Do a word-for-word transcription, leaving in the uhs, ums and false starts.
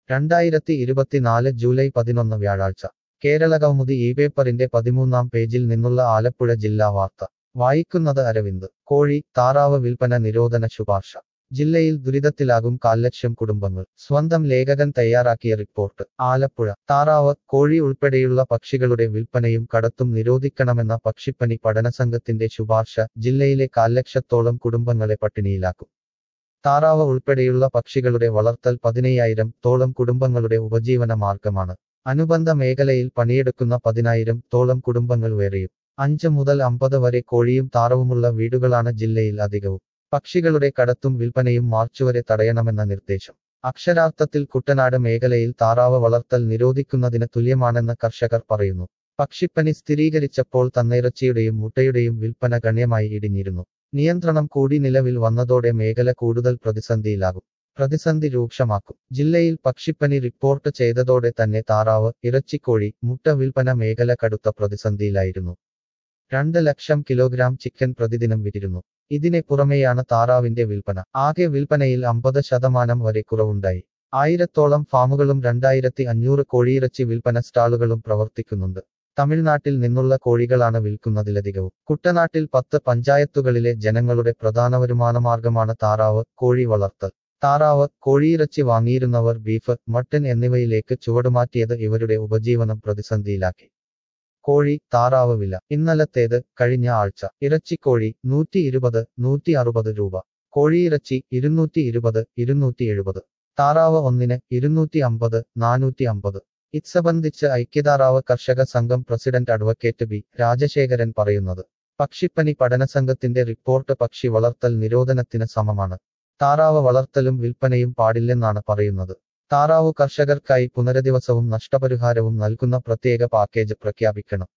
രണ്ടായിരത്തി ഇരുപത്തിനാല് ജൂലൈ പതിനൊന്ന് വ്യാഴാഴ്ച കേരളകൗമുദി ഈ പേപ്പറിന്റെ പതിമൂന്നാം പേജിൽ നിന്നുള്ള ആലപ്പുഴ ജില്ലാ വാർത്ത വായിക്കുന്നത് അരവിന്ദ്. കോഴി, താറാവ് വിൽപ്പന നിരോധന ശുപാർശ. ജില്ലയിൽ ദുരിതത്തിലാകും കാൽലക്ഷം കുടുംബങ്ങൾ. സ്വന്തം ലേഖകൻ തയ്യാറാക്കിയ റിപ്പോർട്ട്. ആലപ്പുഴ. താറാവ്, കോഴി ഉൾപ്പെടെയുള്ള പക്ഷികളുടെ വിൽപ്പനയും കടത്തും നിരോധിക്കണമെന്ന പക്ഷിപ്പനി പഠനസംഘത്തിന്റെ ശുപാർശ ജില്ലയിലെ കാൽലക്ഷത്തോളം കുടുംബങ്ങളെ പട്ടിണിയിലാക്കും. താറാവ് ഉൾപ്പെടെയുള്ള പക്ഷികളുടെ വളർത്തൽ പതിനയ്യായിരം തോളം കുടുംബങ്ങളുടെ ഉപജീവന മാർഗമാണ്. അനുബന്ധ മേഖലയിൽ പണിയെടുക്കുന്ന പതിനായിരം തോളം കുടുംബങ്ങൾ വേറെയും. അഞ്ച് മുതൽ അമ്പത് വരെ കോഴിയും താറാവുമുള്ള വീടുകളാണ് ജില്ലയിൽ അധികവും. പക്ഷികളുടെ കടത്തും വിൽപ്പനയും മാർച്ച് വരെ തടയണമെന്ന നിർദ്ദേശം. അക്ഷരാർത്ഥത്തിൽ കുട്ടനാട് മേഖലയിൽ താറാവ് വളർത്തൽ നിരോധിക്കുന്നതിന് തുല്യമാണെന്ന് കർഷകർ പറയുന്നു. പക്ഷിപ്പനി സ്ഥിരീകരിച്ചപ്പോൾ തന്നിറച്ചിയുടെയും മുട്ടയുടെയും വിൽപ്പന ഗണ്യമായി ഇടിഞ്ഞിരുന്നു. നിയന്ത്രണം കൂടി നിലവിൽ വന്നതോടെ മേഖല കൂടുതൽ പ്രതിസന്ധിയിലാകും. പ്രതിസന്ധി രൂക്ഷമാക്കും. ജില്ലയിൽ പക്ഷിപ്പനി റിപ്പോർട്ട് ചെയ്തതോടെ തന്നെ താറാവ്, ഇറച്ചിക്കോഴി, മുട്ട വിൽപ്പന മേഖല കടുത്ത പ്രതിസന്ധിയിലായിരുന്നു. രണ്ട് ലക്ഷം കിലോഗ്രാം ചിക്കൻ പ്രതിദിനം വിറ്റിരുന്നു. ഇതിനെ പുറമെയാണ് താറാവിന്റെ വിൽപ്പന. ആകെ വിൽപ്പനയിൽ അമ്പത് ശതമാനം വരെ കുറവുണ്ടായി. ആയിരത്തോളം ഫാമുകളും രണ്ടായിരത്തി അഞ്ഞൂറ് കോഴിയിറച്ചി വിൽപ്പന സ്റ്റാളുകളും പ്രവർത്തിക്കുന്നുണ്ട്. തമിഴ്നാട്ടിൽ നിന്നുള്ള കോഴികളാണ് വിൽക്കുന്നതിലധികവും. കുട്ടനാട്ടിൽ പത്ത് പഞ്ചായത്തുകളിലെ ജനങ്ങളുടെ പ്രധാന വരുമാനമാർഗമാണ് താറാവ്, കോഴി വളർത്തൽ. താറാവ്, കോഴിയിറച്ചി വാങ്ങിയിരുന്നവർ ബീഫ്, മട്ടൻ എന്നിവയിലേക്ക് ചുവടുമാറ്റിയത് ഇവരുടെ ഉപജീവനം പ്രതിസന്ധിയിലാക്കി. കോഴി, താറാവ് വില. ഇന്നലത്തേത്, കഴിഞ്ഞ ആഴ്ച. ഇറച്ചിക്കോഴി നൂറ്റി ഇരുപത്, നൂറ്റി അറുപത് രൂപ. കോഴിയിറച്ചി ഇരുന്നൂറ്റി ഇരുപത്, ഇരുന്നൂറ്റി എഴുപത്. താറാവ് ഒന്നിന് ഇരുന്നൂറ്റി അമ്പത്, നാനൂറ്റി അമ്പത്. ഇത് സംബന്ധിച്ച് ഐക്യതാറാവ് കർഷക സംഘം പ്രസിഡന്റ് അഡ്വക്കേറ്റ് ബി രാജശേഖരൻ പറയുന്നത്. പക്ഷിപ്പനി പഠനസംഘത്തിന്റെ റിപ്പോർട്ട് പക്ഷി വളർത്തൽ നിരോധനത്തിന് സമമാണ്. താറാവ് വളർത്തലും വിൽപ്പനയും പാടില്ലെന്നാണ് പറയുന്നത്. താറാവു കർഷകർക്കായി പുനരധിവസവും നഷ്ടപരിഹാരവും നൽകുന്ന പ്രത്യേക പാക്കേജ് പ്രഖ്യാപിക്കണം.